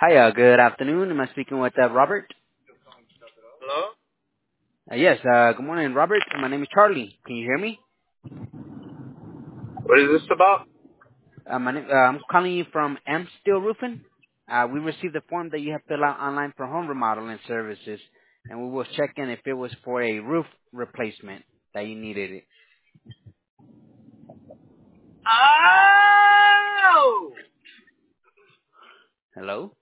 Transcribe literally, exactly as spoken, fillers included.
Hi, uh, good afternoon. Am I speaking with uh, Robert? Hello? Uh, yes, uh, good morning, Robert. My name is Charlie. Can you hear me? What is this about? Uh, my name, uh, I'm calling you from M Steel Roofing. Uh, we received a form that you have filled out online for home remodeling services, and we was checking if it was for a roof replacement that you needed it. Oh! Hello?